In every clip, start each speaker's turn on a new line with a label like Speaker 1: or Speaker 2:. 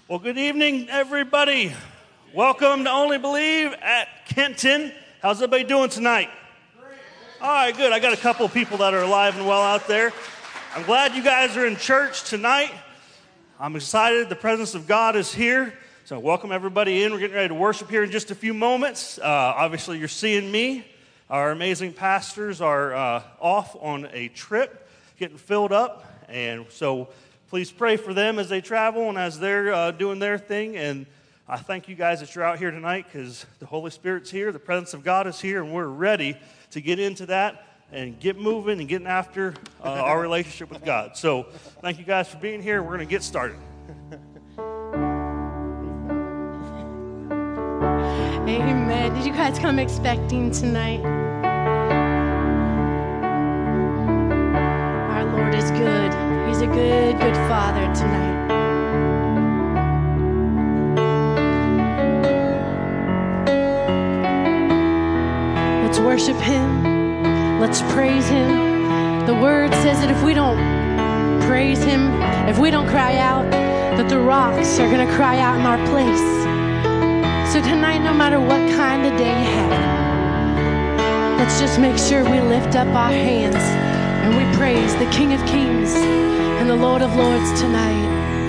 Speaker 1: Well, good evening, everybody. Welcome to Only Believe at Kenton. How's everybody doing tonight? All right, good. I got a couple of people that are alive and well out there. I'm glad you guys are in church tonight. I'm excited. The presence of God is here. So welcome everybody in. We're getting ready to worship here in just a few moments. Obviously, you're seeing me. Our amazing pastors are off on a trip, getting filled up. And so please pray for them as they travel and as they're doing their thing. And I thank you guys that you're out here tonight because the Holy Spirit's here, the presence of God is here, and we're ready to get into that and get moving and getting after our relationship with God. So thank you guys for being here. We're going to get started.
Speaker 2: Amen. Did you guys come expecting tonight? Our Lord is good. He's a good, good Father tonight. Let's worship Him. Let's praise Him. The Word says that if we don't praise Him, if we don't cry out, that the rocks are going to cry out in our place. So tonight, no matter what kind of day you have, let's just make sure we lift up our hands and we praise the King of Kings and the Lord of Lords tonight.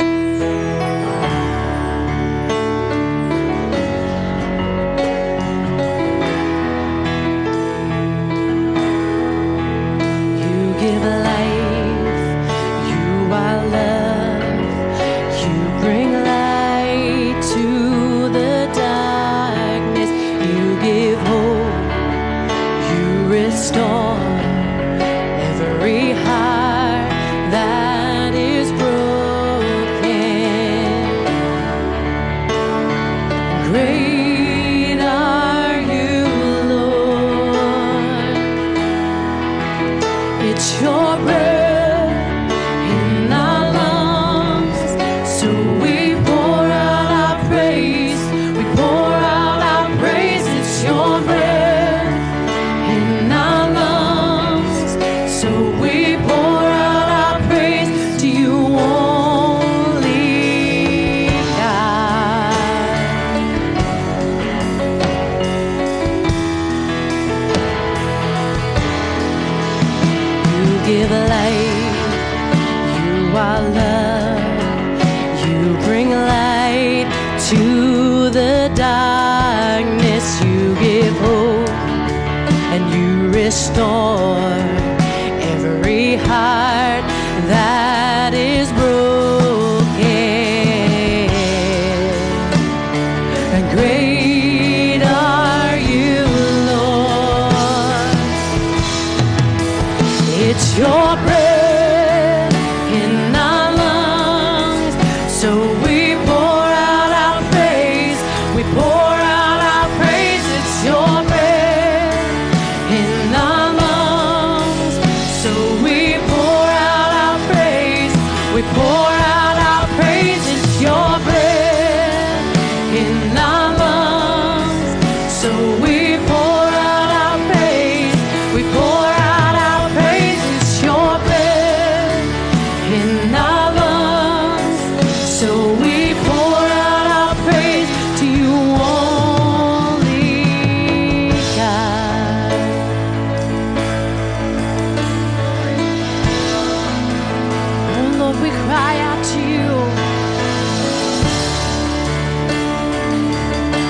Speaker 2: You give life, you are love, you bring light to the darkness, you give hope, you restore every heart that is broken. Great are you, Lord. It's your breath in our lungs, so we pour out our praise. We pour out our praise. It's your breath in our lungs, so we pour out our praise to you only, God. You give light, you are love, you bring light to the darkness, you give hope and you restore